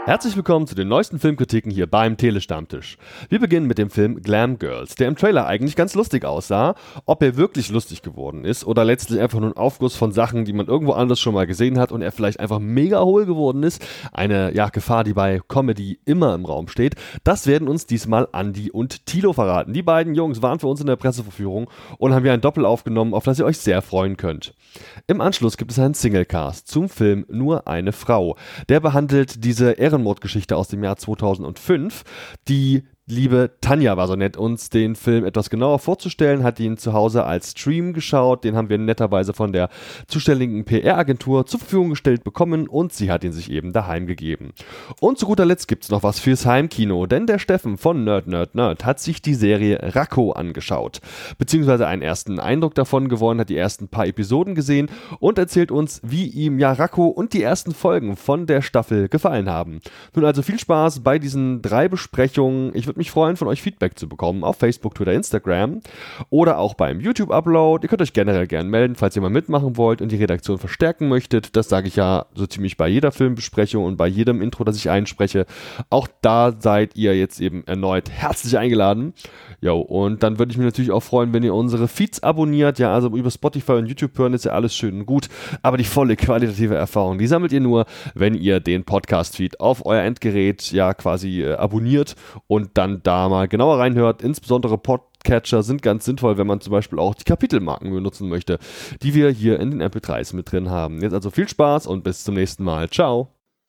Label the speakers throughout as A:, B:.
A: Herzlich willkommen zu den neuesten Filmkritiken hier beim Telestammtisch. Wir beginnen mit dem Film Glam Girls, der im Trailer eigentlich ganz lustig aussah. Ob er wirklich lustig geworden ist oder letztlich einfach nur ein Aufguss von Sachen, die man irgendwo anders schon mal gesehen hat und er vielleicht einfach mega hohl geworden ist, eine Gefahr, die bei Comedy immer im Raum steht, das werden uns diesmal Andi und Thilo verraten. Die beiden Jungs waren für uns in der Presseverführung und haben hier ein Doppel aufgenommen, auf das ihr euch sehr freuen könnt. Im Anschluss gibt es einen Singlecast zum Film Nur eine Frau. Der behandelt diese Ehrenmordgeschichte aus dem Jahr 2005. Die liebe Tanja war so nett, uns den Film etwas genauer vorzustellen, hat ihn zu Hause als Stream geschaut, den haben wir netterweise von der zuständigen PR-Agentur zur Verfügung gestellt bekommen und sie hat ihn sich eben daheim gegeben. Und zu guter Letzt gibt's noch was fürs Heimkino, denn der Steffen von Nerd hat sich die Serie Racco angeschaut, beziehungsweise einen ersten Eindruck davon gewonnen, hat die ersten paar Episoden gesehen und erzählt uns, wie ihm Racco und die ersten Folgen von der Staffel gefallen haben. Nun also viel Spaß bei diesen 3 Besprechungen. Ich würde mich freuen, von euch Feedback zu bekommen auf Facebook, Twitter, Instagram oder auch beim YouTube-Upload. Ihr könnt euch generell gerne melden, falls ihr mal mitmachen wollt und die Redaktion verstärken möchtet. Das sage ich ja so ziemlich bei jeder Filmbesprechung und bei jedem Intro, das ich einspreche. Auch da seid ihr jetzt eben erneut herzlich eingeladen. Jo, und dann würde ich mich natürlich auch freuen, wenn ihr unsere Feeds abonniert. Ja, also über Spotify und YouTube hören ist ja alles schön und gut, aber die volle qualitative Erfahrung, die sammelt ihr nur, wenn ihr den Podcast-Feed auf euer Endgerät quasi abonniert und dann da mal genauer reinhört. Insbesondere Podcatcher sind ganz sinnvoll, wenn man zum Beispiel auch die Kapitelmarken benutzen möchte, die wir hier in den MP3s mit drin haben. Jetzt also viel Spaß und bis zum nächsten Mal. Ciao.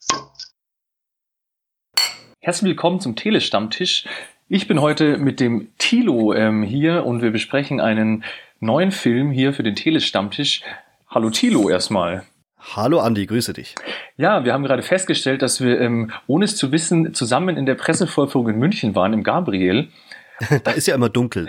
B: Herzlich willkommen zum Telestammtisch. Ich bin heute mit dem Thilo hier und wir besprechen einen neuen Film hier für den Telestammtisch. Hallo Thilo erstmal.
C: Hallo Andi, grüße dich.
B: Ja, wir haben gerade festgestellt, dass wir, ohne es zu wissen, zusammen in der Pressevorführung in München waren, im Gabriel.
C: Da ist ja immer dunkel.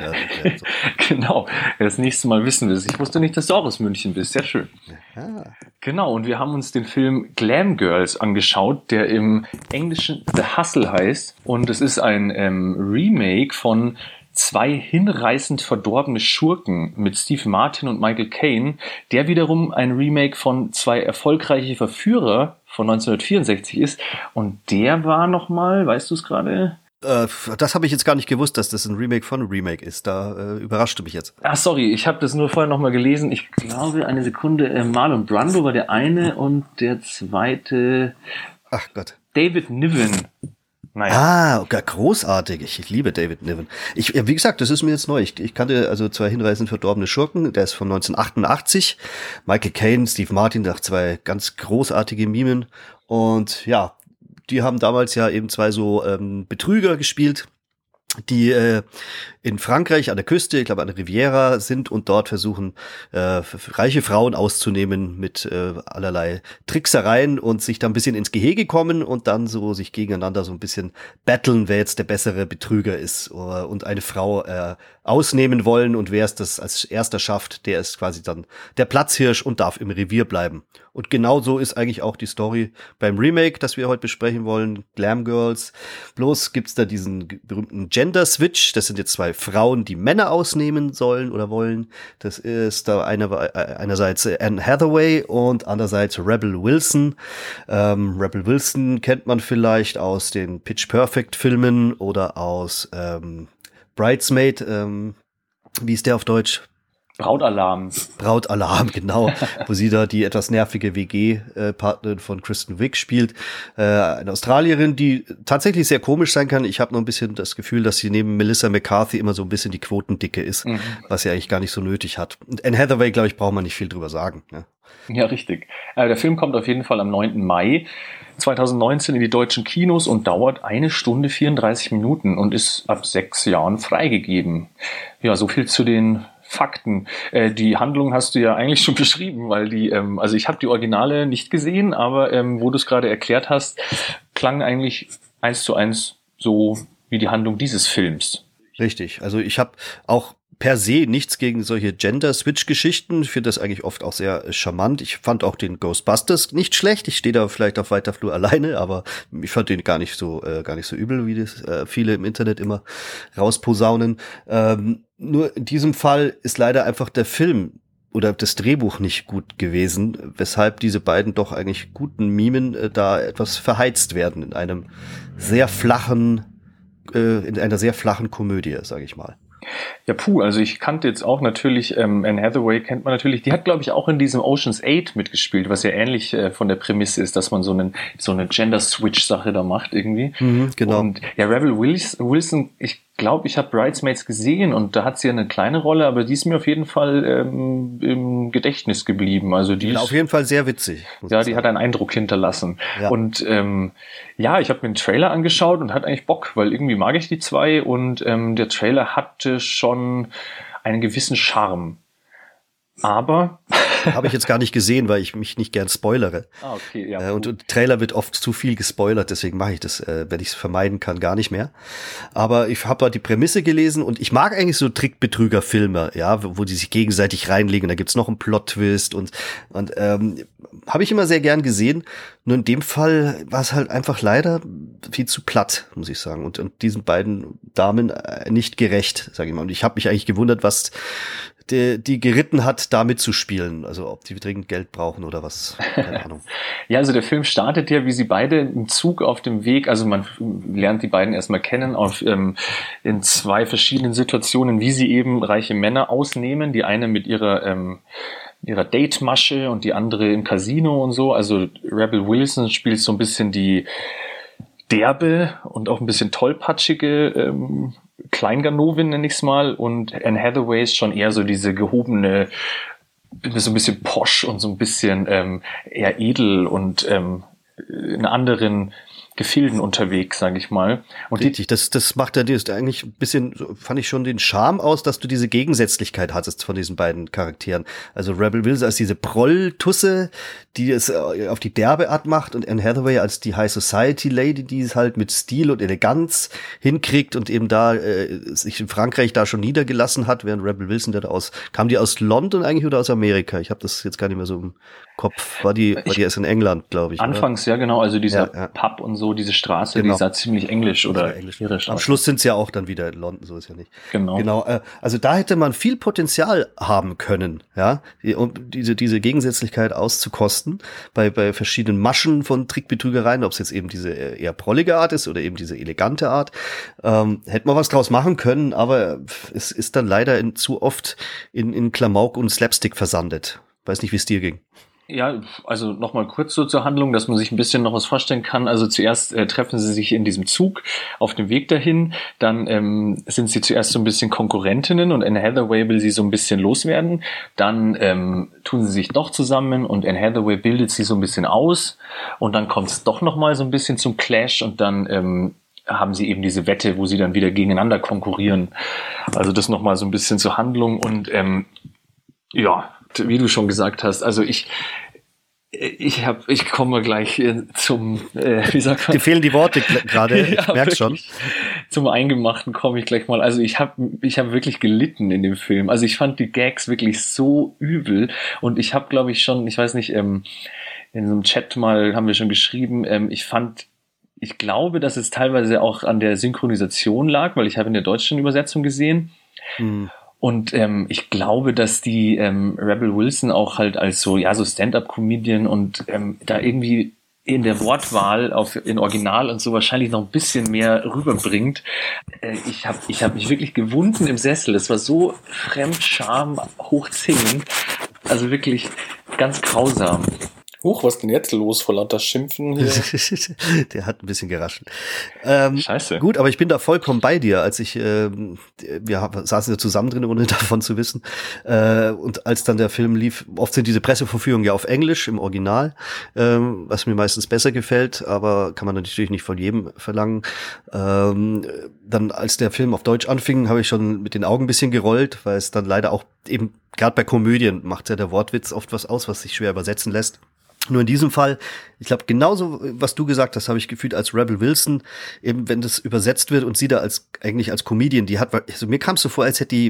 B: Genau, das nächste Mal wissen wir es. Ich wusste nicht, dass du auch aus München bist. Sehr schön. Ja. Genau, und wir haben uns den Film Glam Girls angeschaut, der im Englischen The Hustle heißt. Und es ist ein Remake von 2 hinreißend verdorbene Schurken mit Steve Martin und Michael Caine, der wiederum ein Remake von 2 erfolgreiche Verführer von 1964 ist. Und der war nochmal, weißt du es gerade?
C: Das habe ich jetzt gar nicht gewusst, dass das ein Remake von Remake ist. Da überraschte mich jetzt.
B: Ach, sorry, ich habe das nur vorher nochmal gelesen. Ich glaube, eine Sekunde, Marlon Brando war der eine und der zweite...
C: Ach Gott.
B: David Niven. Naja.
C: Großartig. Ich liebe David Niven. Wie gesagt, das ist mir jetzt neu. Ich kannte also 2 hinreißend verdorbene Schurken. Der ist von 1988. Michael Caine, Steve Martin, 2 ganz großartige Mimen. Und ja, die haben damals ja eben 2 so Betrüger gespielt, die in Frankreich an der Küste, ich glaube an der Riviera sind und dort versuchen, reiche Frauen auszunehmen mit allerlei Tricksereien und sich da ein bisschen ins Gehege kommen und dann so sich gegeneinander so ein bisschen battlen, wer jetzt der bessere Betrüger ist und eine Frau ausnehmen wollen und wer es das als erster schafft, der ist quasi dann der Platzhirsch und darf im Revier bleiben. Und genau so ist eigentlich auch die Story beim Remake, das wir heute besprechen wollen, Glam Girls. Bloß gibt's da diesen berühmten Gender Switch, das sind jetzt 2 Frauen, die Männer ausnehmen sollen oder wollen. Das ist da einerseits Anne Hathaway und andererseits Rebel Wilson. Rebel Wilson kennt man vielleicht aus den Pitch Perfect Filmen oder aus Bridesmaid, wie ist der auf Deutsch?
B: Brautalarm,
C: genau, wo sie da die etwas nervige WG-Partnerin von Kristen Wiig spielt. Eine Australierin, die tatsächlich sehr komisch sein kann. Ich habe noch ein bisschen das Gefühl, dass sie neben Melissa McCarthy immer so ein bisschen die Quotendicke ist, was sie eigentlich gar nicht so nötig hat. Und Anne Hathaway, glaube ich, braucht man nicht viel drüber sagen. Ne?
B: Ja, richtig. Der Film kommt auf jeden Fall am 9. Mai 2019 in die deutschen Kinos und dauert 1 Stunde 34 Minuten und ist ab 6 Jahren freigegeben. Ja, so viel zu den Fakten. Die Handlung hast du ja eigentlich schon beschrieben, weil also ich habe die Originale nicht gesehen, aber wo du es gerade erklärt hast, klang eigentlich 1:1 so wie die Handlung dieses Films.
C: Richtig. Also ich habe auch per se nichts gegen solche Gender-Switch-Geschichten. Ich finde das eigentlich oft auch sehr charmant. Ich fand auch den Ghostbusters nicht schlecht. Ich stehe da vielleicht auf weiter Flur alleine, aber ich fand den gar nicht so übel, wie das viele im Internet immer rausposaunen. Nur in diesem Fall ist leider einfach der Film oder das Drehbuch nicht gut gewesen, weshalb diese beiden doch eigentlich guten Mimen da etwas verheizt werden in einer sehr flachen Komödie, sage ich mal.
B: Ja, also ich kannte jetzt auch natürlich, Anne Hathaway kennt man natürlich, die hat, glaube ich, auch in diesem Ocean's 8 mitgespielt, was ja ähnlich von der Prämisse ist, dass man so eine Gender-Switch-Sache da macht irgendwie.
C: Genau.
B: Und ja, Rebel Wilson, ich glaube, ich habe Bridesmaids gesehen und da hat sie ja eine kleine Rolle, aber die ist mir auf jeden Fall im Gedächtnis geblieben. Also die ist
C: auf jeden Fall sehr witzig.
B: Ja, die hat einen Eindruck hinterlassen. Ja. Und ja, ich habe mir den Trailer angeschaut und hatte eigentlich Bock, weil irgendwie mag ich die zwei und der Trailer hatte schon einen gewissen Charme. Aber
C: habe ich jetzt gar nicht gesehen, weil ich mich nicht gern spoilere.
B: Okay, ja.
C: Und Trailer wird oft zu viel gespoilert, deswegen mache ich das, wenn ich es vermeiden kann, gar nicht mehr. Aber ich habe da die Prämisse gelesen und ich mag eigentlich so Trickbetrüger-Filme, ja, wo die sich gegenseitig reinlegen. Da gibt's noch einen Plot-Twist und habe ich immer sehr gern gesehen. Nur in dem Fall war es halt einfach leider viel zu platt, muss ich sagen. Und diesen beiden Damen nicht gerecht, sage ich mal. Und ich habe mich eigentlich gewundert, was die geritten hat, da mitzuspielen. Also ob die dringend Geld brauchen oder was, keine Ahnung.
B: Ja, also der Film startet ja, wie sie beide im Zug auf dem Weg, also man lernt die beiden erstmal kennen, in zwei verschiedenen Situationen, wie sie eben reiche Männer ausnehmen. Die eine mit ihrer Date-Masche und die andere im Casino und so. Also Rebel Wilson spielt so ein bisschen die derbe und auch ein bisschen tollpatschige Kleinganovin, nenne ich es mal, und Anne Hathaway ist schon eher so diese gehobene, so ein bisschen posch und so ein bisschen eher edel und in anderen Gefilden unterwegs, sage ich mal. Und
C: richtig, das macht ja eigentlich ein bisschen, fand ich schon den Charme aus, dass du diese Gegensätzlichkeit hattest von diesen beiden Charakteren. Also Rebel Wilson als diese Prolltusse, die es auf die derbe Art macht, und Anne Hathaway als die High Society Lady, die es halt mit Stil und Eleganz hinkriegt und eben da sich in Frankreich da schon niedergelassen hat, während Rebel Wilson, kam die aus London eigentlich oder aus Amerika? Ich habe das jetzt gar nicht mehr so im Kopf. War die erst in England, glaube ich.
B: Anfangs, oder? Ja genau, also dieser Pub und so, diese Straße, genau. Die sah ziemlich englisch oder ihre Straße.
C: Am Schluss sind sie ja auch dann wieder in London, so ist ja nicht.
B: Genau.
C: Also da hätte man viel Potenzial haben können, ja, um diese Gegensätzlichkeit auszukosten bei verschiedenen Maschen von Trickbetrügereien, ob es jetzt eben diese eher prollige Art ist oder eben diese elegante Art. Hätte man was draus machen können, aber es ist dann leider zu oft in Klamauk und Slapstick versandet. Weiß nicht, wie es dir ging.
B: Ja, also nochmal kurz so zur Handlung, dass man sich ein bisschen noch was vorstellen kann. Also zuerst treffen sie sich in diesem Zug auf dem Weg dahin, dann sind sie zuerst so ein bisschen Konkurrentinnen und Anne Hathaway will sie so ein bisschen loswerden. Dann tun sie sich doch zusammen und Anne Hathaway bildet sie so ein bisschen aus und dann kommt es doch nochmal so ein bisschen zum Clash und dann haben sie eben diese Wette, wo sie dann wieder gegeneinander konkurrieren. Also das nochmal so ein bisschen zur Handlung und ja, wie du schon gesagt hast, also ich komme gleich zum, wie sagt man?
C: Dir fehlen die Worte gerade, ich merk's schon.
B: Zum Eingemachten komme ich gleich mal. Also ich hab wirklich gelitten in dem Film. Also ich fand die Gags wirklich so übel und ich habe, glaube ich, schon, ich weiß nicht, in so einem Chat mal haben wir schon geschrieben, ich glaube, dass es teilweise auch an der Synchronisation lag, weil ich habe in der deutschen Übersetzung gesehen. Und ich glaube, dass die Rebel Wilson auch halt als so Stand-up-Comedian und da irgendwie in der Wortwahl in Original und so wahrscheinlich noch ein bisschen mehr rüberbringt. Ich hab mich wirklich gewunden im Sessel. Es war so Fremdscham hoch 10. Also wirklich ganz grausam.
D: Was ist denn jetzt los vor lauter Schimpfen hier?
C: Der hat ein bisschen geraschelt.
B: Scheiße.
C: Gut, aber ich bin da vollkommen bei dir, als wir saßen ja zusammen drin, ohne davon zu wissen. Und als dann der Film lief, oft sind diese Pressevorführungen ja auf Englisch im Original, was mir meistens besser gefällt, aber kann man natürlich nicht von jedem verlangen. Dann, als der Film auf Deutsch anfing, habe ich schon mit den Augen ein bisschen gerollt, weil es dann leider auch eben, gerade bei Komödien, macht ja der Wortwitz oft was aus, was sich schwer übersetzen lässt. Nur in diesem Fall, ich glaube, genauso, was du gesagt hast, habe ich gefühlt als Rebel Wilson, eben wenn das übersetzt wird und sie da eigentlich als Comedian, die hat, also mir kam es so vor, als hätte die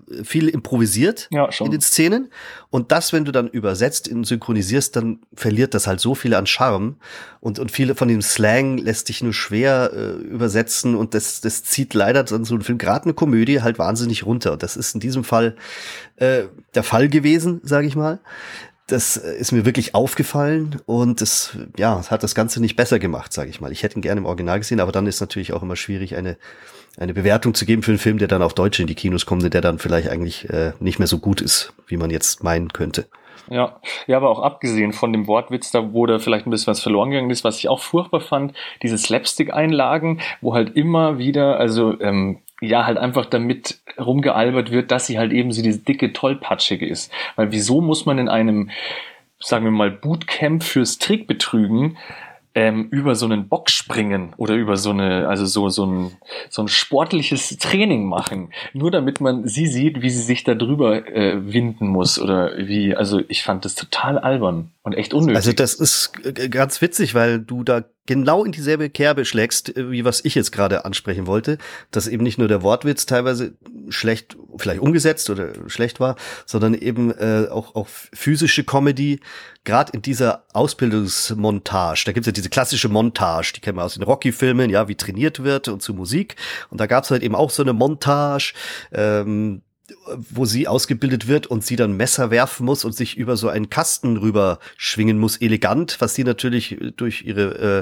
C: viel improvisiert
B: schon.
C: in den Szenen. Und das, wenn du dann übersetzt und synchronisierst, dann verliert das halt so viel an Charme. Und viele von dem Slang lässt sich nur schwer übersetzen. Und das zieht leider dann so ein Film, gerade eine Komödie, halt wahnsinnig runter. Und das ist in diesem Fall der Fall gewesen, sage ich mal. Das ist mir wirklich aufgefallen und es hat das Ganze nicht besser gemacht, sage ich mal. Ich hätte ihn gerne im Original gesehen, aber dann ist natürlich auch immer schwierig, eine Bewertung zu geben für einen Film, der dann auf Deutsch in die Kinos kommt, der dann vielleicht eigentlich nicht mehr so gut ist, wie man jetzt meinen könnte.
B: Ja, aber auch abgesehen von dem Wortwitz, da wo da vielleicht ein bisschen was verloren gegangen ist, was ich auch furchtbar fand, diese Slapstick-Einlagen, wo halt immer wieder, halt einfach damit rumgealbert wird, dass sie halt eben so diese dicke Tollpatschige ist. Weil wieso muss man in einem, sagen wir mal, Bootcamp fürs Trickbetrügen über so einen Bock springen oder über so ein sportliches Training machen, nur damit man sie sieht, wie sie sich da drüber winden muss oder wie, also ich fand das total albern und echt unnötig.
C: Also das ist ganz witzig, weil du da genau in dieselbe Kerbe schlägst, wie was ich jetzt gerade ansprechen wollte, dass eben nicht nur der Wortwitz teilweise schlecht, vielleicht umgesetzt oder schlecht war, sondern eben auch physische Comedy, gerade in dieser Ausbildungsmontage. Da gibt's ja diese klassische Montage, die kennen wir aus den Rocky-Filmen, ja, wie trainiert wird und zu Musik. Und da gab's halt eben auch so eine Montage, wo sie ausgebildet wird und sie dann Messer werfen muss und sich über so einen Kasten rüber schwingen muss, elegant, was sie natürlich durch ihre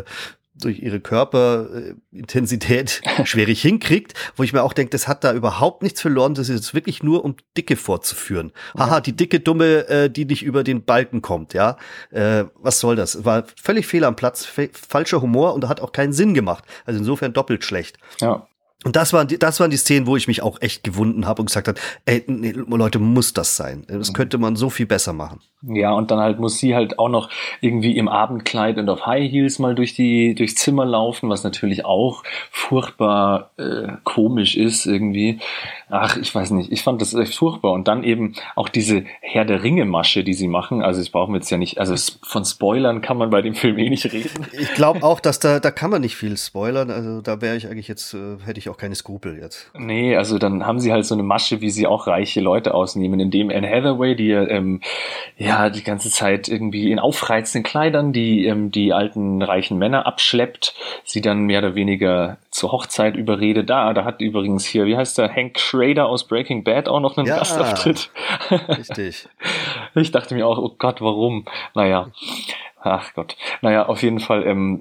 C: Körperintensität schwierig hinkriegt, wo ich mir auch denke, das hat da überhaupt nichts verloren, das ist jetzt wirklich nur, um Dicke vorzuführen. Haha, die dicke Dumme, die nicht über den Balken kommt, ja. Was soll das? War völlig fehl am Platz, falscher Humor und hat auch keinen Sinn gemacht. Also insofern doppelt schlecht.
B: Ja.
C: Und das waren die Szenen, wo ich mich auch echt gewunden habe und gesagt habe, ey, nee, Leute, muss das sein? Das könnte man so viel besser machen.
B: Ja, und dann halt muss sie halt auch noch irgendwie im Abendkleid und auf High Heels mal durchs Zimmer laufen, was natürlich auch furchtbar komisch ist irgendwie. Ach, ich weiß nicht, ich fand das echt furchtbar. Und dann eben auch diese Herr der Ringe-Masche, die sie machen. Also das brauchen wir jetzt ja nicht, also von Spoilern kann man bei dem Film eh nicht reden.
C: Ich glaube auch, dass da kann man nicht viel spoilern. Also da wäre ich eigentlich jetzt, hätte ich auch keine Skrupel jetzt.
B: Nee, also dann haben sie halt so eine Masche, wie sie auch reiche Leute ausnehmen, indem Anne Hathaway, die die ganze Zeit irgendwie in aufreizenden Kleidern die alten reichen Männer abschleppt, sie dann mehr oder weniger zur Hochzeit überredet. Da hat übrigens hier, wie heißt der, Hank Schrader aus Breaking Bad auch noch einen Gastauftritt.
C: Richtig.
B: Ich dachte mir auch, oh Gott, warum? Naja, ach Gott. Naja, auf jeden Fall,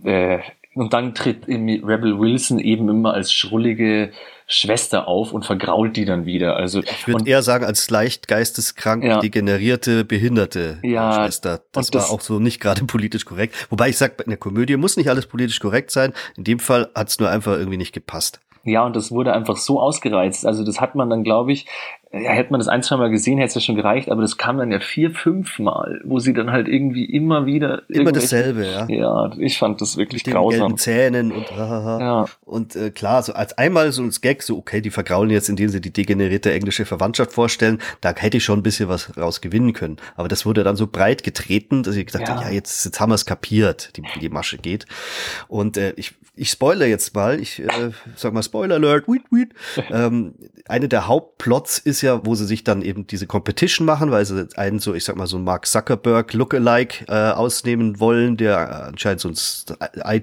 B: und dann tritt Rebel Wilson eben immer als schrullige Schwester auf und vergrault die dann wieder. Also
C: ich würde eher sagen, als leicht geisteskrank, degenerierte, behinderte Schwester. Das war auch so nicht gerade politisch korrekt. Wobei ich sage, in der Komödie muss nicht alles politisch korrekt sein. In dem Fall hat es nur einfach irgendwie nicht gepasst.
B: Ja, und das wurde einfach so ausgereizt. Also das hat man dann, glaube ich, hätte man das 1-2 Mal gesehen, hätte es ja schon gereicht, aber das kam dann ja 4-5 Mal, wo sie dann halt irgendwie immer wieder...
C: Immer dasselbe, ja.
B: Ja, ich fand das wirklich
C: mit
B: grausam.
C: Mit den Zähnen und Und klar, so als einmal so ein Gag, so okay, die vergraulen jetzt, indem sie die degenerierte englische Verwandtschaft vorstellen, da hätte ich schon ein bisschen was raus gewinnen können. Aber das wurde dann so breit getreten, dass ich gesagt habe, ja, jetzt haben wir es kapiert, wie die Masche geht. Und ich spoilere jetzt mal, ich sag mal Spoiler Alert, eine der Hauptplots ist ja, wo sie sich dann eben diese Competition machen, weil sie einen so, ich sag mal so Mark Zuckerberg Lookalike ausnehmen wollen, der anscheinend so ein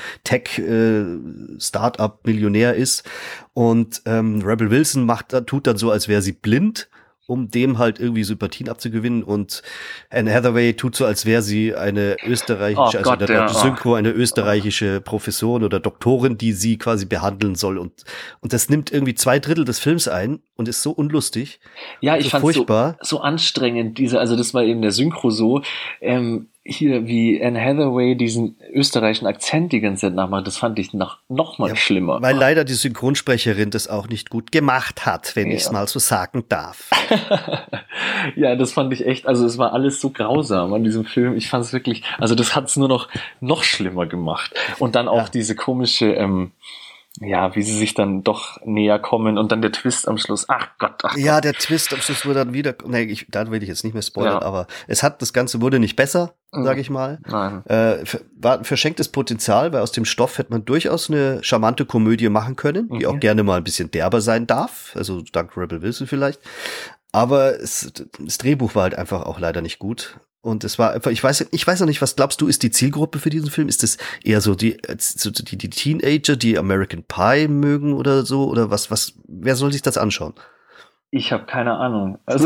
C: IT-Tech-Startup-Millionär ist. Und Rebel Wilson tut dann so, als wäre sie blind, um dem halt irgendwie Sympathien abzugewinnen, und Anne Hathaway tut so, als wäre sie eine österreichische, Synchro, eine österreichische Professorin oder Doktorin, die sie quasi behandeln soll, und das nimmt irgendwie 2/3 des Films ein und ist so unlustig.
B: Ja, ich fand es so anstrengend, also das war eben der Synchro so, hier wie Anne Hathaway diesen österreichischen Akzent die ganze Zeit nachmacht, das fand ich noch mal schlimmer.
C: Weil leider die Synchronsprecherin das auch nicht gut gemacht hat, wenn ich es mal so sagen darf.
B: Ja, das fand ich echt, also es war alles so grausam an diesem Film. Ich fand es wirklich, also das hat es nur noch schlimmer gemacht. Und dann auch diese komische, wie sie sich dann doch näher kommen und dann der Twist am Schluss. Ach Gott.
C: Ja, der Twist am Schluss wurde dann wieder, da will ich jetzt nicht mehr spoilern, aber das Ganze wurde nicht besser. sage ich mal.
B: Nein.
C: War ein verschenktes Potenzial, weil aus dem Stoff hätte man durchaus eine charmante Komödie machen können, die auch gerne mal ein bisschen derber sein darf, also dank Rebel Wilson vielleicht. Aber das Drehbuch war halt einfach auch leider nicht gut. Und es war einfach, ich weiß noch nicht, was glaubst du, ist die Zielgruppe für diesen Film? Ist das eher so die Teenager, die American Pie mögen oder so? Oder wer soll sich das anschauen?
B: Ich habe keine Ahnung. Also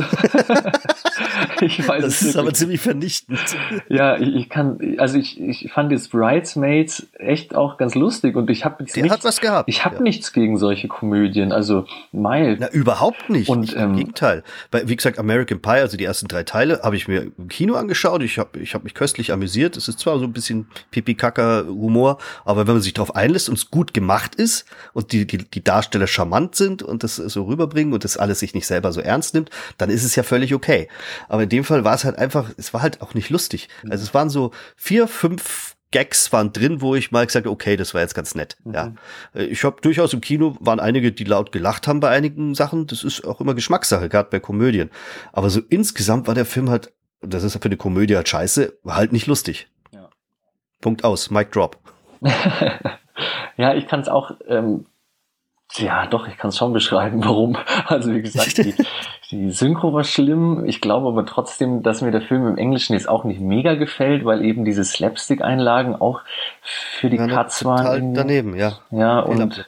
B: ich weiß
C: das ist aber ziemlich vernichtend.
B: Ja, ich fand jetzt Bridesmaids echt auch ganz lustig und ich habe
C: hat was gehabt.
B: Ich habe nichts gegen solche Komödien, also Mild.
C: Na, überhaupt nicht.
B: Und
C: im Gegenteil. Wie gesagt, American Pie, also die ersten 3 Teile, habe ich mir im Kino angeschaut. Ich hab mich köstlich amüsiert. Es ist zwar so ein bisschen Pipi-Kaka-Humor, aber wenn man sich darauf einlässt und es gut gemacht ist und die Darsteller charmant sind und das so rüberbringen und das alles sich nicht selber so ernst nimmt, dann ist es ja völlig okay. Aber in dem Fall war es halt einfach, es war halt auch nicht lustig. Also es waren so 4, 5 Gags waren drin, wo ich mal gesagt habe, okay, das war jetzt ganz nett. Ja, ich habe durchaus im Kino, waren einige, die laut gelacht haben bei einigen Sachen. Das ist auch immer Geschmackssache, gerade bei Komödien. Aber so insgesamt war der Film halt, das ist für eine Komödie halt scheiße, war halt nicht lustig. Ja. Punkt aus, Mic drop.
B: Ja, ich kann es auch ja, doch, ich kann es schon beschreiben, warum. Also wie gesagt, die Synchro war schlimm. Ich glaube aber trotzdem, dass mir der Film im Englischen jetzt auch nicht mega gefällt, weil eben diese Slapstick-Einlagen auch für die Cuts waren.
C: Total daneben, ja.
B: Ja, und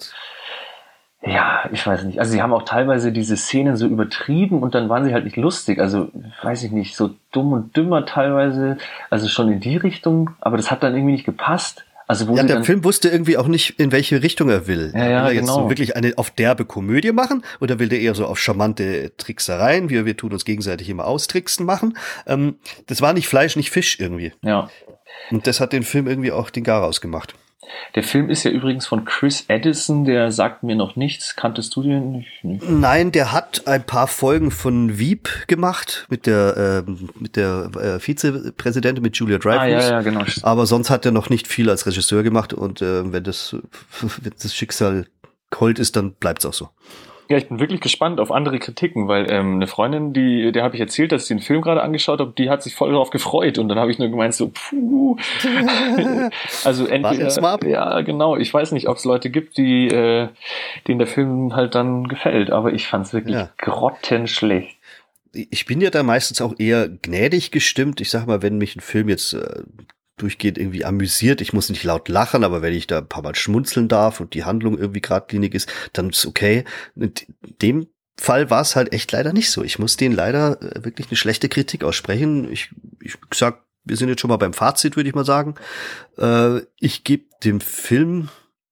B: ja, ich weiß nicht. Also sie haben auch teilweise diese Szenen so übertrieben und dann waren sie halt nicht lustig. Also, weiß ich nicht, so dumm und dümmer teilweise. Also schon in die Richtung, aber das hat dann irgendwie nicht gepasst. Also
C: ja, der Film wusste irgendwie auch nicht, in welche Richtung er will.
B: Ja,
C: will er jetzt
B: genau.
C: so wirklich eine auf derbe Komödie machen oder will der eher so auf charmante Tricksereien, wir tun uns gegenseitig immer austricksen machen? Das war nicht Fleisch, nicht Fisch irgendwie.
B: Ja.
C: Und das hat den Film irgendwie auch den Garaus gemacht.
B: Der Film ist ja übrigens von Chris Addison, der sagt mir noch nichts. Kanntest du den nicht?
C: Nein, der hat ein paar Folgen von Veep gemacht mit der Vizepräsidentin, mit Julia Dreyfus.
B: Ja, genau.
C: Aber sonst hat er noch nicht viel als Regisseur gemacht und wenn das Schicksal hold ist, dann bleibt's auch so.
B: Ja, ich bin wirklich gespannt auf andere Kritiken, weil eine Freundin, der habe ich erzählt, dass ich den Film gerade angeschaut habe, die hat sich voll darauf gefreut und dann habe ich nur gemeint so, puh. Also entweder, ja genau, ich weiß nicht, ob es Leute gibt, denen der Film halt dann gefällt, aber ich fand es wirklich grottenschlecht.
C: Ich bin ja da meistens auch eher gnädig gestimmt. Ich sag mal, wenn mich ein Film jetzt durchgehend irgendwie amüsiert. Ich muss nicht laut lachen, aber wenn ich da ein paar Mal schmunzeln darf und die Handlung irgendwie geradlinig ist, dann ist okay. In dem Fall war es halt echt leider nicht so. Ich muss denen leider wirklich eine schlechte Kritik aussprechen. Ich sag, wir sind jetzt schon mal beim Fazit, würde ich mal sagen. Ich gebe dem Film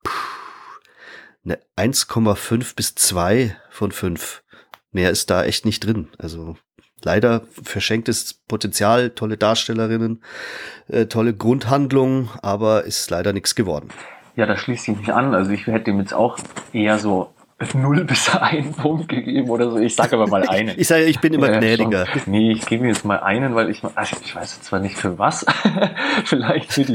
C: eine 1,5 bis 2 von 5. Mehr ist da echt nicht drin. Also leider verschenktes Potenzial, tolle Darstellerinnen, tolle Grundhandlung, aber ist leider nichts geworden.
B: Ja, da schließt sich mich an. Also ich hätte ihm jetzt auch eher so 0 bis 1 Punkt gegeben oder so. Ich sage aber mal einen.
C: Ich sage, ich bin immer gnädiger.
B: Nee, ich gebe ihm jetzt mal einen, weil ich weiß zwar nicht für was, vielleicht für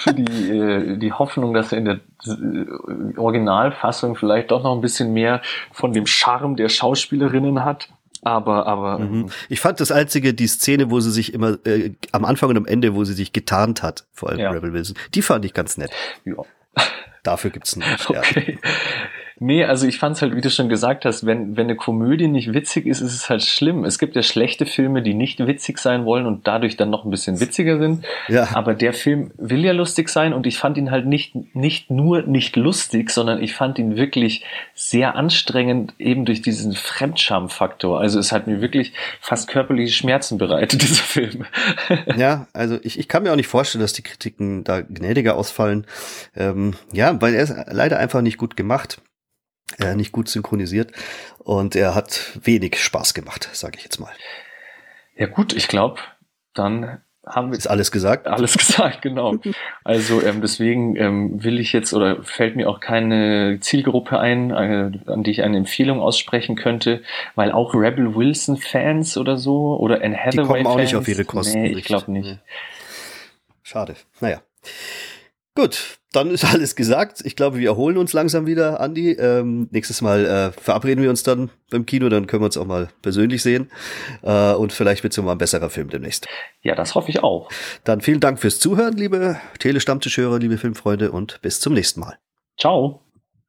B: die Hoffnung, dass er in der Originalfassung vielleicht doch noch ein bisschen mehr von dem Charme der Schauspielerinnen hat. Aber
C: ich fand das einzige, die Szene, wo sie sich immer am Anfang und am Ende, wo sie sich getarnt hat, vor allem Rebel Wilson, die fand ich ganz nett.
B: Ja.
C: Dafür gibt's einen.
B: Okay. Ja. Nee, also ich fand's halt, wie du schon gesagt hast, wenn eine Komödie nicht witzig ist, ist es halt schlimm. Es gibt ja schlechte Filme, die nicht witzig sein wollen und dadurch dann noch ein bisschen witziger sind. Ja. Aber der Film will ja lustig sein und ich fand ihn halt nicht nur nicht lustig, sondern ich fand ihn wirklich sehr anstrengend, eben durch diesen Fremdscham-Faktor. Also es hat mir wirklich fast körperliche Schmerzen bereitet, dieser Film.
C: Ja, also ich kann mir auch nicht vorstellen, dass die Kritiken da gnädiger ausfallen. Ja, weil er ist leider einfach nicht gut gemacht. Nicht gut synchronisiert und er hat wenig Spaß gemacht, sage ich jetzt mal.
B: Ja gut, ich glaube, dann haben wir...
C: Ist alles gesagt?
B: Alles gesagt, genau. Also deswegen will ich jetzt, oder fällt mir auch keine Zielgruppe ein, an die ich eine Empfehlung aussprechen könnte, weil auch Rebel Wilson-Fans oder so, oder Anne Hathaway-Fans...
C: Die kommen auch nicht auf ihre Kosten.
B: Nee, ich glaube nicht.
C: Schade, naja. Gut, dann ist alles gesagt. Ich glaube, wir erholen uns langsam wieder, Andi. Nächstes Mal verabreden wir uns dann beim Kino, dann können wir uns auch mal persönlich sehen. Und vielleicht wird es ja mal ein besserer Film demnächst.
B: Ja, das hoffe ich auch.
C: Dann vielen Dank fürs Zuhören, liebe Tele-Stammtischhörer, liebe Filmfreunde, und bis zum nächsten Mal.
B: Ciao.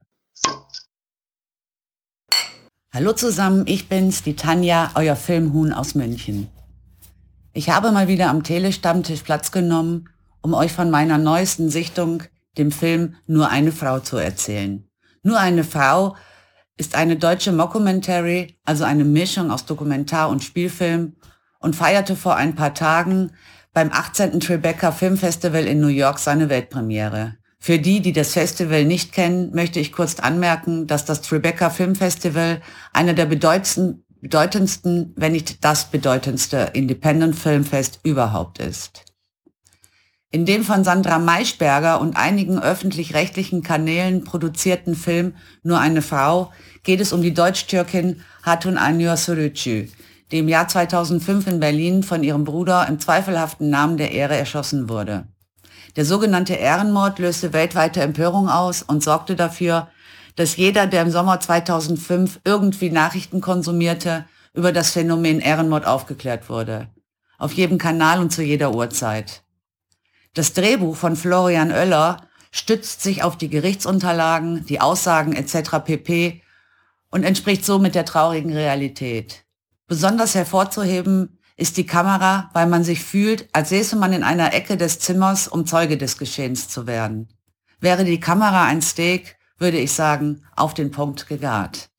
E: Hallo zusammen, ich bin's, die Tanja, euer Filmhuhn aus München. Ich habe mal wieder am Tele-Stammtisch Platz genommen, um euch von meiner neuesten Sichtung, dem Film Nur eine Frau, zu erzählen. Nur eine Frau ist eine deutsche Mockumentary, also eine Mischung aus Dokumentar- und Spielfilm, und feierte vor ein paar Tagen beim 18. Tribeca Film Festival in New York seine Weltpremiere. Für die, die das Festival nicht kennen, möchte ich kurz anmerken, dass das Tribeca Film Festival einer der bedeutendsten, wenn nicht das bedeutendste Independent Filmfest überhaupt ist. In dem von Sandra Maischberger und einigen öffentlich-rechtlichen Kanälen produzierten Film Nur eine Frau geht es um die Deutsch-Türkin Hatun Aynur Sürücü, die im Jahr 2005 in Berlin von ihrem Bruder im zweifelhaften Namen der Ehre erschossen wurde. Der sogenannte Ehrenmord löste weltweite Empörung aus und sorgte dafür, dass jeder, der im Sommer 2005 irgendwie Nachrichten konsumierte, über das Phänomen Ehrenmord aufgeklärt wurde. Auf jedem Kanal und zu jeder Uhrzeit. Das Drehbuch von Florian Oeller stützt sich auf die Gerichtsunterlagen, die Aussagen etc. pp. Und entspricht somit der traurigen Realität. Besonders hervorzuheben ist die Kamera, weil man sich fühlt, als säße man in einer Ecke des Zimmers, um Zeuge des Geschehens zu werden. Wäre die Kamera ein Steak, würde ich sagen, auf den Punkt gegart.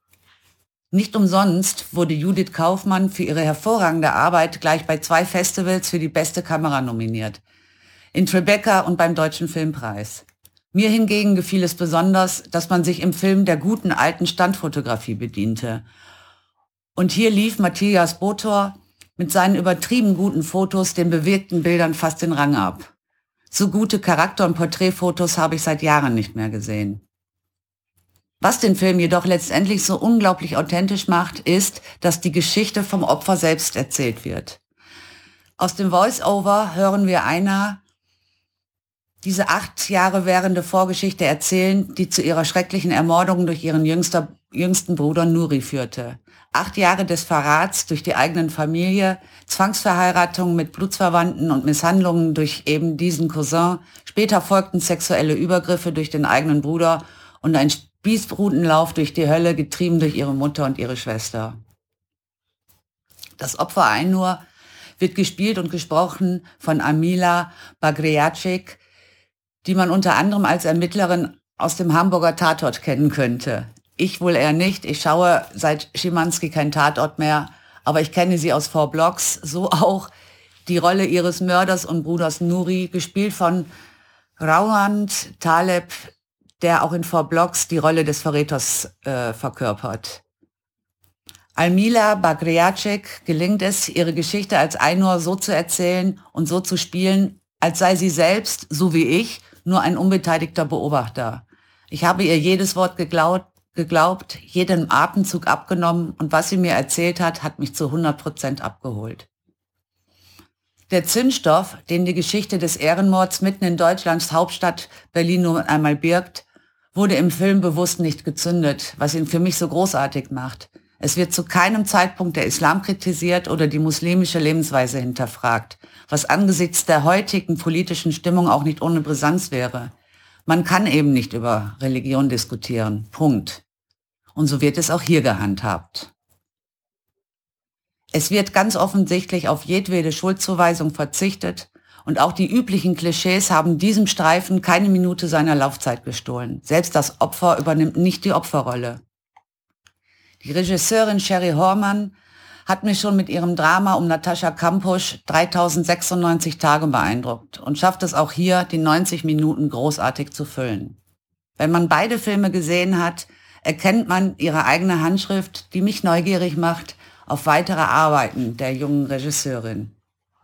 E: Nicht umsonst wurde Judith Kaufmann für ihre hervorragende Arbeit gleich bei 2 Festivals für die beste Kamera nominiert. In Tribeca und beim Deutschen Filmpreis. Mir hingegen gefiel es besonders, dass man sich im Film der guten alten Standfotografie bediente. Und hier lief Matthias Botor mit seinen übertrieben guten Fotos den bewegten Bildern fast den Rang ab. So gute Charakter- und Porträtfotos habe ich seit Jahren nicht mehr gesehen. Was den Film jedoch letztendlich so unglaublich authentisch macht, ist, dass die Geschichte vom Opfer selbst erzählt wird. Aus dem Voice-Over hören wir einer diese 8 Jahre währende Vorgeschichte erzählen, die zu ihrer schrecklichen Ermordung durch ihren jüngsten Bruder Nuri führte. 8 Jahre des Verrats durch die eigenen Familie, Zwangsverheiratung mit Blutsverwandten und Misshandlungen durch eben diesen Cousin. Später folgten sexuelle Übergriffe durch den eigenen Bruder und ein Spießrutenlauf durch die Hölle, getrieben durch ihre Mutter und ihre Schwester. Das Opfer Aynur wird gespielt und gesprochen von Amila Bagriacik, die man unter anderem als Ermittlerin aus dem Hamburger Tatort kennen könnte. Ich wohl eher nicht. Ich schaue seit Schimanski kein Tatort mehr, aber ich kenne sie aus 4 Blocks, so auch die Rolle ihres Mörders und Bruders Nuri, gespielt von Rauand Taleb, der auch in 4 Blocks die Rolle des Verräters verkörpert. Almila Bagriacik gelingt es, ihre Geschichte als Aynur so zu erzählen und so zu spielen, als sei sie selbst, so wie ich, nur ein unbeteiligter Beobachter. Ich habe ihr jedes Wort geglaubt, jeden Atemzug abgenommen und was sie mir erzählt hat mich zu 100% abgeholt. Der Zündstoff, den die Geschichte des Ehrenmords mitten in Deutschlands Hauptstadt Berlin nun einmal birgt, wurde im Film bewusst nicht gezündet, was ihn für mich so großartig macht. Es wird zu keinem Zeitpunkt der Islam kritisiert oder die muslimische Lebensweise hinterfragt, was angesichts der heutigen politischen Stimmung auch nicht ohne Brisanz wäre. Man kann eben nicht über Religion diskutieren. Punkt. Und so wird es auch hier gehandhabt. Es wird ganz offensichtlich auf jedwede Schuldzuweisung verzichtet und auch die üblichen Klischees haben diesem Streifen keine Minute seiner Laufzeit gestohlen. Selbst das Opfer übernimmt nicht die Opferrolle. Die Regisseurin Sherry Horman hat mich schon mit ihrem Drama um Natascha Kampusch 3096 Tage beeindruckt und schafft es auch hier, die 90 Minuten großartig zu füllen. Wenn man beide Filme gesehen hat, erkennt man ihre eigene Handschrift, die mich neugierig macht auf weitere Arbeiten der jungen Regisseurin.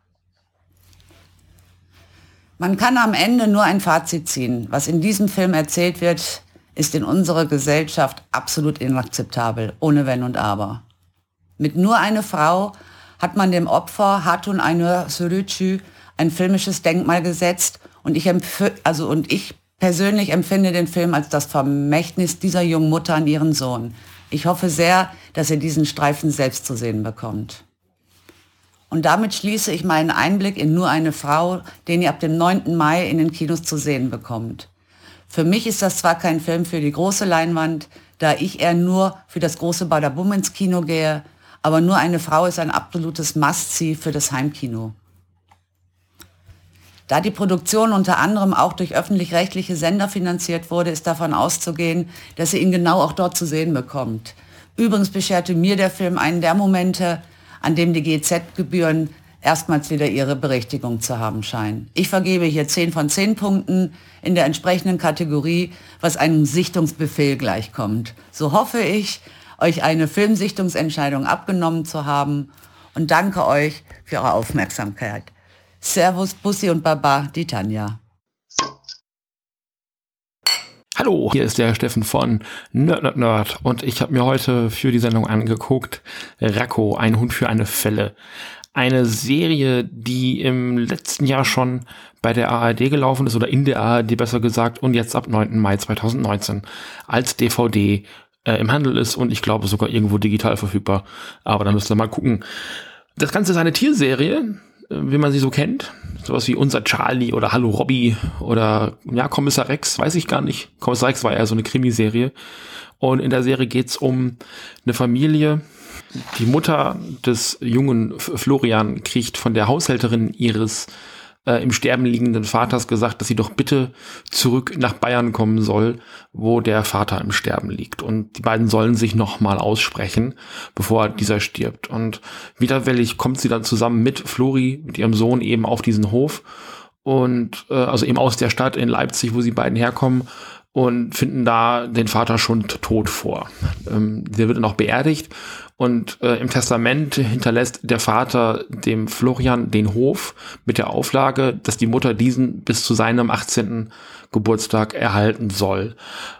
E: Man kann am Ende nur ein Fazit ziehen. Was in diesem Film erzählt wird, ist in unserer Gesellschaft absolut inakzeptabel, ohne Wenn und Aber. Mit Nur eine Frau hat man dem Opfer Hatun Aynur Sürücü ein filmisches Denkmal gesetzt Und ich persönlich empfinde den Film als das Vermächtnis dieser jungen Mutter an ihren Sohn. Ich hoffe sehr, dass ihr diesen Streifen selbst zu sehen bekommt. Und damit schließe ich meinen Einblick in Nur eine Frau, den ihr ab dem 9. Mai in den Kinos zu sehen bekommt. Für mich ist das zwar kein Film für die große Leinwand, da ich eher nur für das große Badabum ins Kino gehe, aber Nur eine Frau ist ein absolutes Must-See für das Heimkino. Da die Produktion unter anderem auch durch öffentlich-rechtliche Sender finanziert wurde, ist davon auszugehen, dass ihr ihn genau auch dort zu sehen bekommt. Übrigens bescherte mir der Film einen der Momente, an dem die GEZ-Gebühren erstmals wieder ihre Berechtigung zu haben scheinen. Ich vergebe hier 10 von 10 Punkten in der entsprechenden Kategorie, was einem Sichtungsbefehl gleichkommt. So hoffe ich, euch eine Filmsichtungsentscheidung abgenommen zu haben und danke euch für eure Aufmerksamkeit. Servus, Bussi und Baba, die Tanja.
F: Hallo, hier ist der Steffen von Nerd und ich habe mir heute für die Sendung angeguckt Racco, ein Hund für eine Felle. Eine Serie, die im letzten Jahr schon bei der ARD gelaufen ist, oder in der ARD besser gesagt, und jetzt ab 9. Mai 2019 als DVD im Handel ist und ich glaube sogar irgendwo digital verfügbar. Aber da müsst ihr mal gucken. Das Ganze ist eine Tierserie, wie man sie so kennt. Sowas wie Unser Charlie oder Hallo Robby oder ja, Kommissar Rex, weiß ich gar nicht. Kommissar Rex war eher so eine Krimiserie. Und in der Serie geht's um eine Familie. Die Mutter des jungen Florian kriegt von der Haushälterin ihres im Sterben liegenden Vaters gesagt, dass sie doch bitte zurück nach Bayern kommen soll, wo der Vater im Sterben liegt. Und die beiden sollen sich nochmal aussprechen, bevor dieser stirbt. Und widerwillig kommt sie dann zusammen mit Flori, mit ihrem Sohn, eben auf diesen Hof. Und also eben aus der Stadt in Leipzig, wo sie beiden herkommen, und finden da den Vater schon tot vor. Der wird dann auch beerdigt. Und im Testament hinterlässt der Vater dem Florian den Hof mit der Auflage, dass die Mutter diesen bis zu seinem 18. Geburtstag erhalten soll.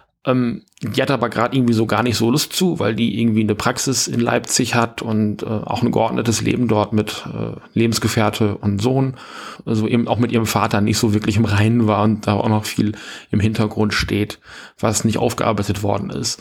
F: Die hat aber gerade irgendwie so gar nicht so Lust zu, weil die irgendwie eine Praxis in Leipzig hat und auch ein geordnetes Leben dort mit Lebensgefährte und Sohn. Also eben auch mit ihrem Vater nicht so wirklich im Reinen war und da auch noch viel im Hintergrund steht, was nicht aufgearbeitet worden ist.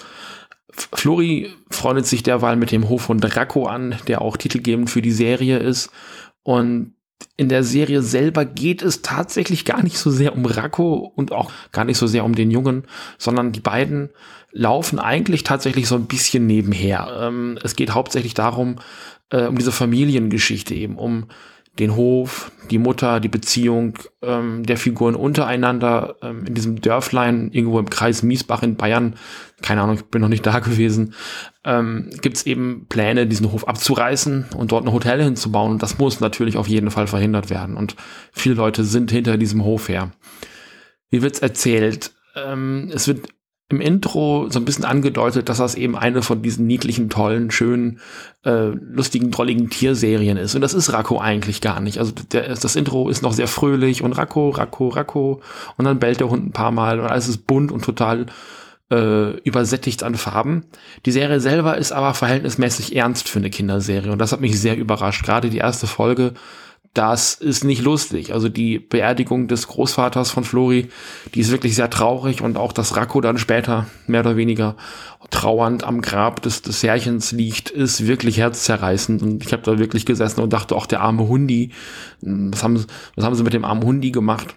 F: Flori freundet sich derweil mit dem Hofhund Racco an, der auch titelgebend für die Serie ist. Und in der Serie selber geht es tatsächlich gar nicht so sehr um Racco und auch gar nicht so sehr um den Jungen, sondern die beiden laufen eigentlich tatsächlich so ein bisschen nebenher. Es geht hauptsächlich darum, um diese Familiengeschichte eben, um den Hof, die Mutter, die Beziehung der Figuren untereinander in diesem Dörflein, irgendwo im Kreis Miesbach in Bayern, keine Ahnung, ich bin noch nicht da gewesen, gibt es eben Pläne, diesen Hof abzureißen und dort ein Hotel hinzubauen. Und das muss natürlich auf jeden Fall verhindert werden. Und viele Leute sind hinter diesem Hof her. Wie wird's erzählt? Es wird im Intro so ein bisschen angedeutet, dass das eben eine von diesen niedlichen, tollen, schönen, lustigen, drolligen Tierserien ist. Und das ist Racco eigentlich gar nicht. Also das Intro ist noch sehr fröhlich und Racco, Racco, Racco. Und dann bellt der Hund ein paar Mal und alles ist bunt und total übersättigt an Farben. Die Serie selber ist aber verhältnismäßig ernst für eine Kinderserie. Und das hat mich sehr überrascht. Gerade die erste Folge, das ist nicht lustig. Also die Beerdigung des Großvaters von Flori, die ist wirklich sehr traurig und auch, dass Racco dann später mehr oder weniger trauernd am Grab des Herrchens liegt, ist wirklich herzzerreißend. Und ich habe da wirklich gesessen und dachte, auch der arme Hundi, was haben sie mit dem armen Hundi gemacht?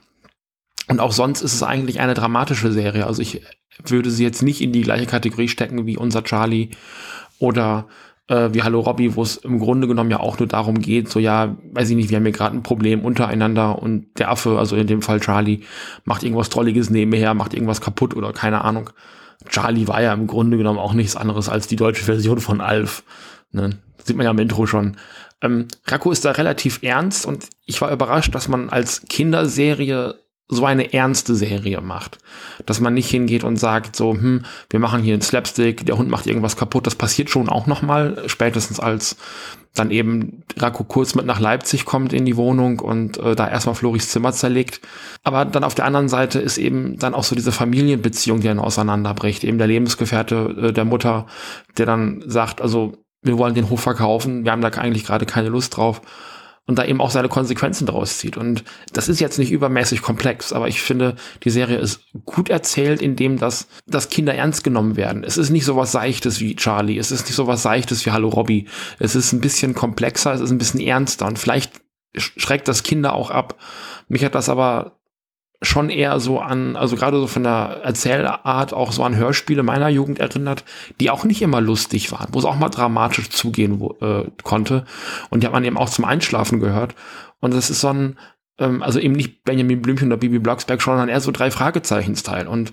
F: Und auch sonst ist es eigentlich eine dramatische Serie. Also ich würde sie jetzt nicht in die gleiche Kategorie stecken wie Unser Charlie oder wie Hallo Robby, wo es im Grunde genommen ja auch nur darum geht, so ja, weiß ich nicht, wir haben hier gerade ein Problem untereinander und der Affe, also in dem Fall Charlie, macht irgendwas Drolliges nebenher, macht irgendwas kaputt oder keine Ahnung. Charlie war ja im Grunde genommen auch nichts anderes als die deutsche Version von Alf. Ne? Das sieht man ja im Intro schon. Racco ist da relativ ernst und ich war überrascht, dass man als Kinderserie so eine ernste Serie macht. Dass man nicht hingeht und sagt so, wir machen hier einen Slapstick, der Hund macht irgendwas kaputt. Das passiert schon auch nochmal, spätestens als dann eben Racco kurz mit nach Leipzig kommt in die Wohnung und da erstmal Floris Zimmer zerlegt. Aber dann auf der anderen Seite ist eben dann auch so diese Familienbeziehung, die dann auseinanderbricht. Eben der Lebensgefährte der Mutter, der dann sagt, also wir wollen den Hof verkaufen, wir haben da eigentlich gerade keine Lust drauf. und da eben auch seine Konsequenzen draus zieht. Und das ist jetzt nicht übermäßig komplex, aber ich finde, die Serie ist gut erzählt, indem dass Kinder ernst genommen werden. Es ist nicht so was Seichtes wie Charlie, es ist nicht so was Seichtes wie Hallo Robbie. Es ist ein bisschen komplexer, es ist ein bisschen ernster und vielleicht schreckt das Kinder auch ab. Mich hat das aber schon eher so an, also gerade so von der Erzählart auch so an Hörspiele meiner Jugend erinnert, die auch nicht immer lustig waren, wo es auch mal dramatisch zugehen konnte. Und die hat man eben auch zum Einschlafen gehört. Und das ist so ein, also eben nicht Benjamin Blümchen oder Bibi Blocksberg, sondern eher so 3 Fragezeichen-Style. Und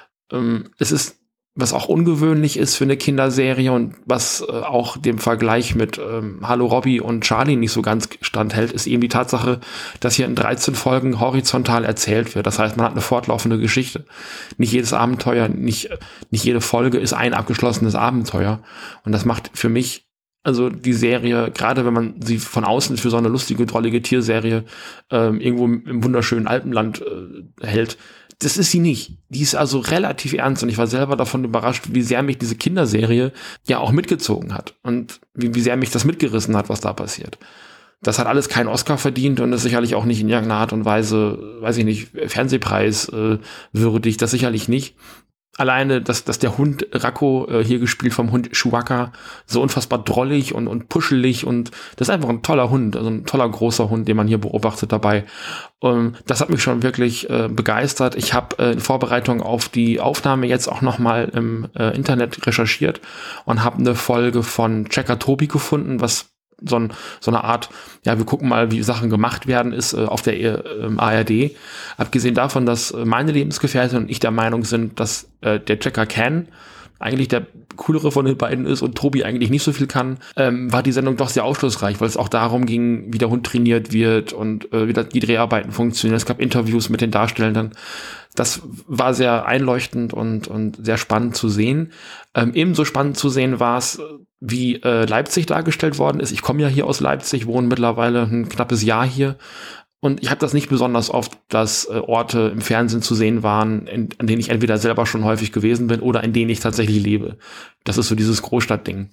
F: es ist, was auch ungewöhnlich ist für eine Kinderserie und was auch dem Vergleich mit Hallo Robbie und Charlie nicht so ganz standhält, ist eben die Tatsache, dass hier in 13 Folgen horizontal erzählt wird. Das heißt, man hat eine fortlaufende Geschichte. Nicht jedes Abenteuer, nicht jede Folge ist ein abgeschlossenes Abenteuer. Und das macht für mich also die Serie, gerade wenn man sie von außen für so eine lustige, drollige Tierserie irgendwo im wunderschönen Alpenland hält, das ist sie nicht. Die ist also relativ ernst und ich war selber davon überrascht, wie sehr mich diese Kinderserie ja auch mitgezogen hat und wie sehr mich das mitgerissen hat, was da passiert. Das hat alles keinen Oscar verdient und ist sicherlich auch nicht in irgendeiner Art und Weise, weiß ich nicht, Fernsehpreis würdig, das sicherlich nicht. Alleine, dass der Hund Racco, hier gespielt vom Hund Chewbacca, so unfassbar drollig und puschelig und das ist einfach ein toller Hund, also ein toller großer Hund, den man hier beobachtet dabei. Das hat mich schon wirklich begeistert. Ich habe in Vorbereitung auf die Aufnahme jetzt auch nochmal im Internet recherchiert und habe eine Folge von Checker Tobi gefunden, was so eine Art, ja, wir gucken mal, wie Sachen gemacht werden, ist auf der ARD. Abgesehen davon, dass meine Lebensgefährtin und ich der Meinung sind, dass der Checker Ken eigentlich der coolere von den beiden ist und Tobi eigentlich nicht so viel kann, war die Sendung doch sehr aufschlussreich, weil es auch darum ging, wie der Hund trainiert wird und wie die Dreharbeiten funktionieren. Es gab Interviews mit den Darstellern. Das war sehr einleuchtend und sehr spannend zu sehen. Ebenso spannend zu sehen war es, wie Leipzig dargestellt worden ist. Ich komme ja hier aus Leipzig, wohne mittlerweile ein knappes Jahr hier. Und ich habe das nicht besonders oft, dass Orte im Fernsehen zu sehen waren, an denen ich entweder selber schon häufig gewesen bin oder in denen ich tatsächlich lebe. Das ist so dieses Großstadtding.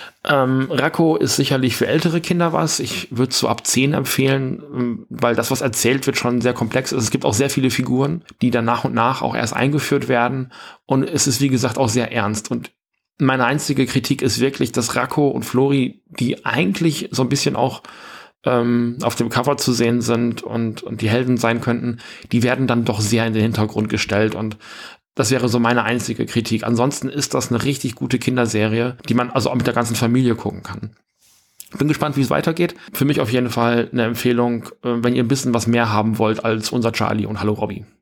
F: Racco ist sicherlich für ältere Kinder was. Ich würde es so ab 10 empfehlen, weil das, was erzählt wird, schon sehr komplex ist. Es gibt auch sehr viele Figuren, die dann nach und nach auch erst eingeführt werden. Und es ist, wie gesagt, auch sehr ernst. Und meine einzige Kritik ist wirklich, dass Racco und Flori, die eigentlich so ein bisschen auch auf dem Cover zu sehen sind und die Helden sein könnten, die werden dann doch sehr in den Hintergrund gestellt und das wäre so meine einzige Kritik. Ansonsten ist das eine richtig gute Kinderserie, die man also auch mit der ganzen Familie gucken kann. Bin gespannt, wie es weitergeht. Für mich auf jeden Fall eine Empfehlung, wenn ihr ein bisschen was mehr haben wollt als unser Charlie und Hallo Robbie.